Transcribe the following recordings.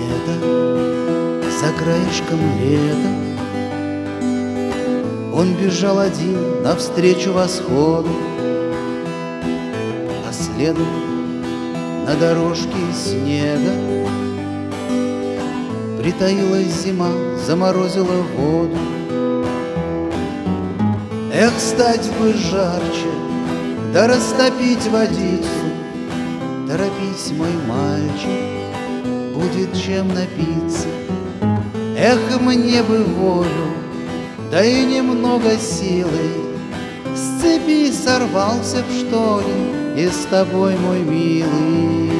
Где-то за краешком лета он бежал один навстречу восходу, а следом на дорожке из снега притаилась зима, заморозила воду. Эх, стать бы жарче, да растопить водицу. Торопись, мой мальчик, будет чем напиться. Эх, мне бы волю, да и немного силы. С цепи сорвался б, что ли, и с тобой, мой милый.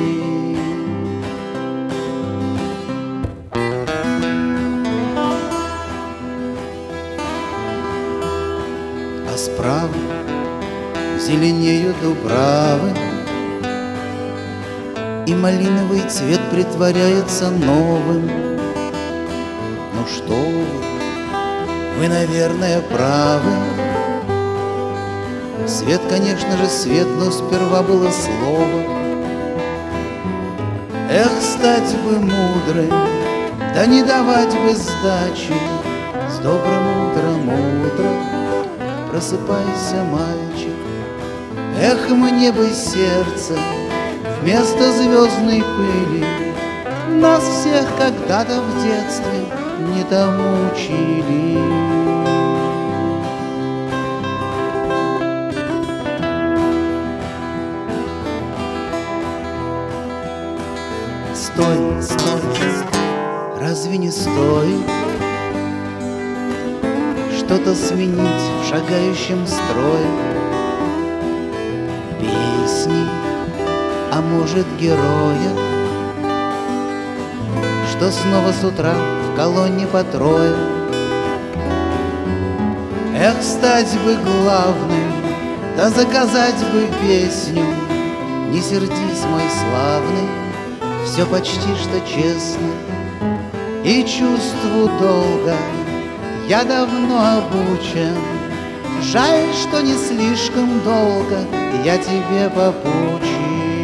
А справа зеленеют дубравы, и малиновый цвет притворяется новым. Ну что вы, наверное, правы. Свет, конечно же, свет, но сперва было слово. Эх, стать бы мудрым, да не давать бы сдачи. С добрым утром, утро, просыпайся, мальчик. Эх, мне бы сердце вместо звездной пыли. Нас всех когда-то в детстве не тому учили. Стой, стой, разве не стоит что-то сменить в шагающем строе? Песни, а может, героя, что снова с утра в колонне по трое. Эх, стать бы главным, да заказать бы песню. Не сердись, мой славный, все почти что честно. И чувству долга я давно обучен. Жаль, что не слишком долго я тебе попучен.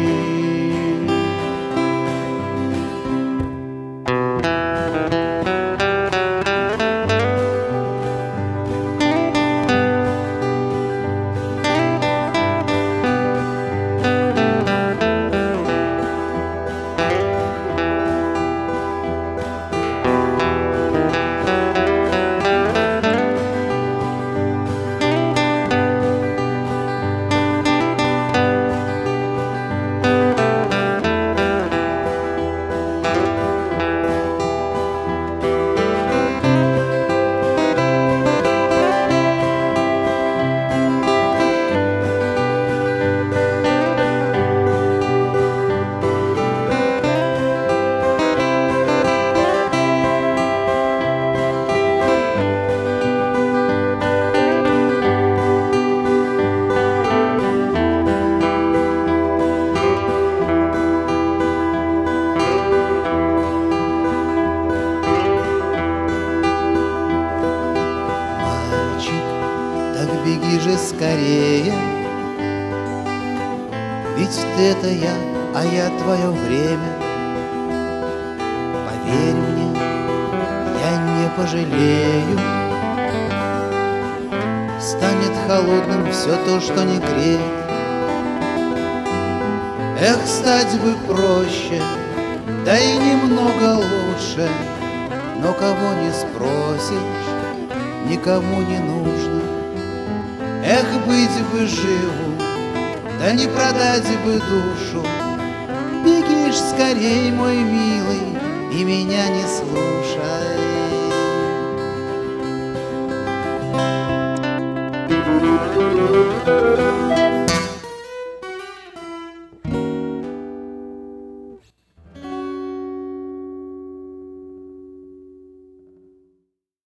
Беги же скорее, ведь ты — это я, а я — твое время. Поверь мне, я не пожалею. Станет холодным все то, что не греет. Эх, стать бы проще, да и немного лучше. Но кого не спросишь, никому не нужно. Эх, быть бы живу, да не продать бы душу. Беги ж скорей, мой милый, и меня не слушай. Thank you.